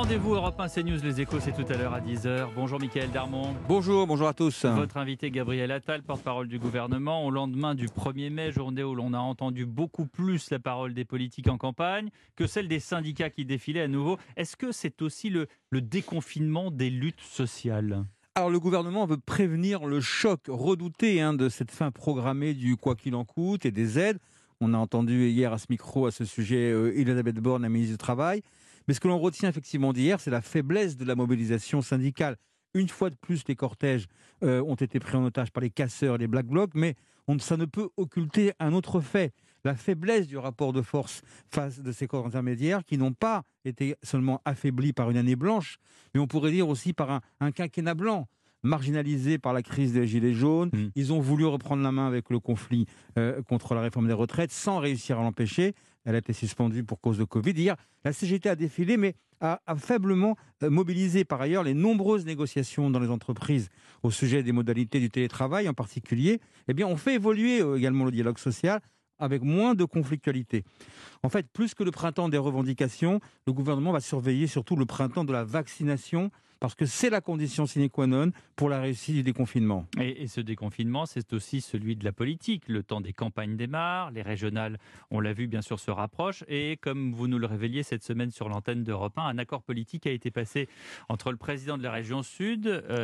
rendez-vous Europe 1 CNews, les échos, c'est tout à l'heure à 10h. Bonjour Mickaël Darmon. Bonjour à tous. Votre invité Gabriel Attal, porte-parole du gouvernement, au lendemain du 1er mai, journée où l'on a entendu beaucoup plus la parole des politiques en campagne que celle des syndicats qui défilaient à nouveau. Est-ce que c'est aussi le déconfinement des luttes sociales ? Alors le gouvernement veut prévenir le choc redouté de cette fin programmée du quoi qu'il en coûte et des aides. On a entendu hier à ce micro, à ce sujet, Elisabeth Borne, la ministre du Travail. Mais ce que l'on retient effectivement d'hier, c'est la faiblesse de la mobilisation syndicale. Une fois de plus, les cortèges ont été pris en otage par les casseurs et les Black Blocs, mais ça ne peut occulter un autre fait, la faiblesse du rapport de force face de ces corps intermédiaires qui n'ont pas été seulement affaiblis par une année blanche, mais on pourrait dire aussi par un quinquennat blanc. Marginalisés par la crise des Gilets jaunes, ils ont voulu reprendre la main avec le conflit contre la réforme des retraites sans réussir à l'empêcher. Elle a été suspendue pour cause de Covid. Hier, la CGT a défilé, mais a faiblement mobilisé par ailleurs les nombreuses négociations dans les entreprises au sujet des modalités du télétravail en particulier. Eh bien, on fait évoluer également le dialogue social avec moins de conflictualité. En fait, plus que le printemps des revendications, le gouvernement va surveiller surtout le printemps de la vaccination, parce que c'est la condition sine qua non pour la réussite du déconfinement. Et ce déconfinement, c'est aussi celui de la politique. Le temps des campagnes démarre, les régionales, on l'a vu, bien sûr, se rapprochent. Et comme vous nous le révéliez cette semaine sur l'antenne d'Europe 1, un accord politique a été passé entre le président de la région Sud,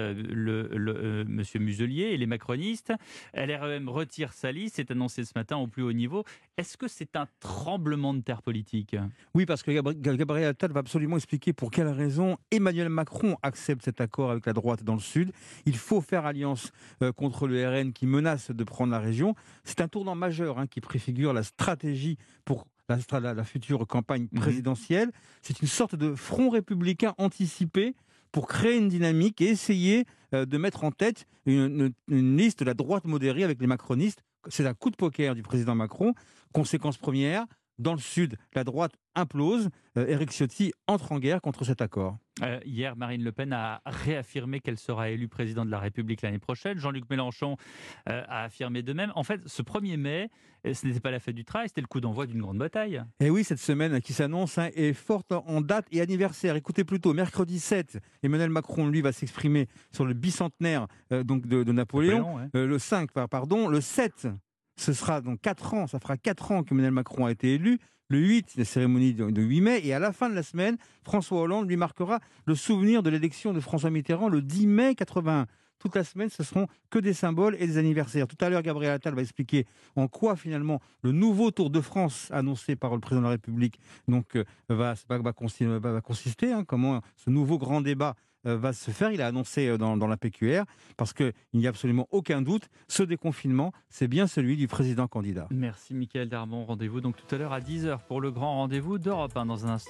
Monsieur Muselier, et les macronistes. LREM retire sa liste, c'est annoncé ce matin au plus haut niveau. Est-ce que c'est un tremblement de terre politique ? Oui, parce que Gabriel Attal va absolument expliquer pour quelle raison Emmanuel Macron accepte cet accord avec la droite dans le Sud. Il faut faire alliance contre le RN qui menace de prendre la région. C'est un tournant majeur qui préfigure la stratégie pour la future campagne présidentielle. C'est une sorte de front républicain anticipé pour créer une dynamique et essayer de mettre en tête une liste de la droite modérée avec les macronistes. C'est un coup de poker du président Macron. Conséquence première, dans le Sud, la droite implose. Éric Ciotti entre en guerre contre cet accord. Hier, Marine Le Pen a réaffirmé qu'elle sera élue présidente de la République l'année prochaine. Jean-Luc Mélenchon a affirmé de même. En fait, ce 1er mai, ce n'était pas la fête du travail, c'était le coup d'envoi d'une grande bataille. Et oui, cette semaine qui s'annonce est forte en date et anniversaire. Écoutez plutôt, mercredi 7, Emmanuel Macron, lui, va s'exprimer sur le bicentenaire de Napoléon. Ouais. Le 5, pardon. Le 7, ce sera donc 4 ans, ça fera 4 ans qu'Emmanuel Macron a été élu. Le 8, la cérémonie de 8 mai. Et à la fin de la semaine, François Hollande lui marquera le souvenir de l'élection de François Mitterrand le 10 mai 81. Toute la semaine, ce seront que des symboles et des anniversaires. Tout à l'heure, Gabriel Attal va expliquer en quoi, finalement, le nouveau Tour de France annoncé par le président de la République va consister, comment ce nouveau grand débat va se faire. Il a annoncé dans la PQR, parce qu'il n'y a absolument aucun doute, ce déconfinement, c'est bien celui du président candidat. Merci Mickaël Darmon. Rendez-vous donc tout à l'heure à 10h pour le grand rendez-vous d'Europe 1 dans un instant.